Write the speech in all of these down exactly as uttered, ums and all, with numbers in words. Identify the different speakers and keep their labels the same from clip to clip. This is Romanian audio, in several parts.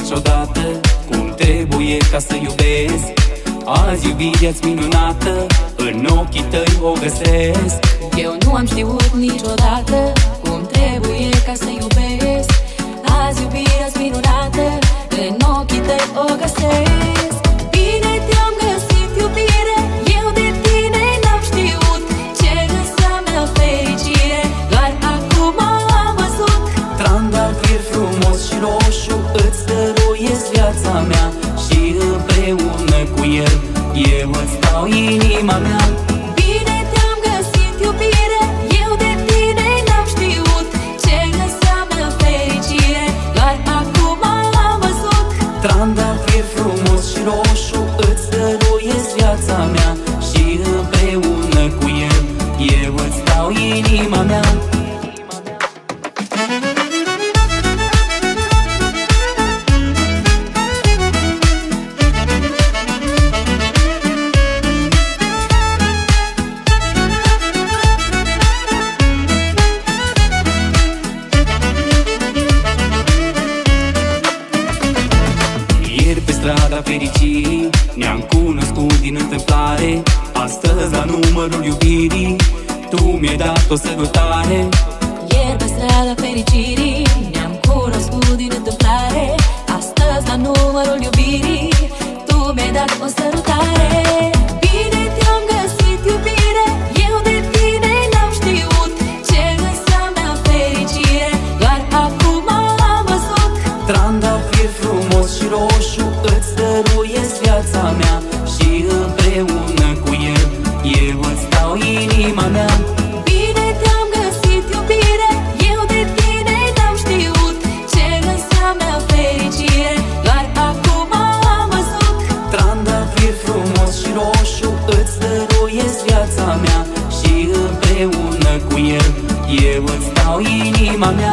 Speaker 1: niciodată cum trebuie ca să iubesc. Azi iubirea-ți minunată, în ochii tăi o găsesc.
Speaker 2: Eu nu am știut niciodată cum trebuie ca să iubesc. Azi iubirea-ți minunată, în ochii tăi o găsesc. Bine te-am găsit, iubire, eu de tine n-am știut ce înseamnă fericire, doar acum am văzut.
Speaker 1: Trandafir frumos și roșu, îți dăruiesc viața mea și împreună cu el eu îți dau inima mea.
Speaker 2: Bine te-am găsit, iubire, eu de tine n-am știut ce înseamnă fericire, doar acum am văzut.
Speaker 1: Trandafir frumos și roșu, îți dăruiesc viața mea și împreună cu el eu îți dau inima mea. Ieri pe strada fericirii ne-am cunoscut din întâmplare. Astăzi la numărul iubirii tu mi-ai dat o sărutare.
Speaker 2: Ieri pe strada fericirii ne-am cunoscut din întâmplare. Astăzi la numărul iubirii tu mi-ai dat o sărutare. Bine te-am găsit, iubire, eu de tine n-am știut ce înseamnă fericire, doar acum am văzut.
Speaker 1: Trandafir frumos și roșu, îți dăruiesc viața mea și împreună cu el eu îți dau inima mea.
Speaker 2: Bine te-am găsit, iubire, eu de tine n-am știut ce înseamnă fericire, doar acum am văzut.
Speaker 1: Trandafir frumos și roșu, îți dăruiesc viața mea și împreună cu el eu îți dau inima mea.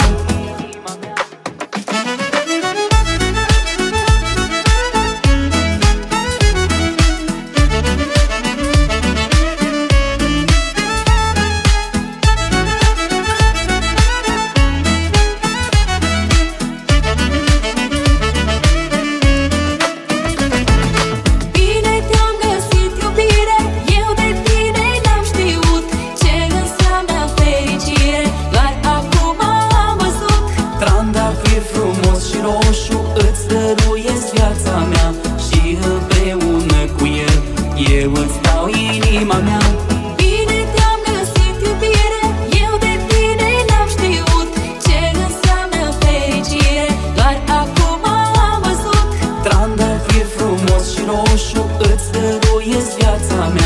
Speaker 1: Trandafir frumos și roșu, îți dăruiesc viața mea și împreună cu el eu îți dau inima mea.
Speaker 2: Bine te-am găsit, iubire, eu de tine n-am știut ce înseamnă fericire, doar acum am văzut.
Speaker 1: Trandafir frumos și roșu, îți dăruiesc viața mea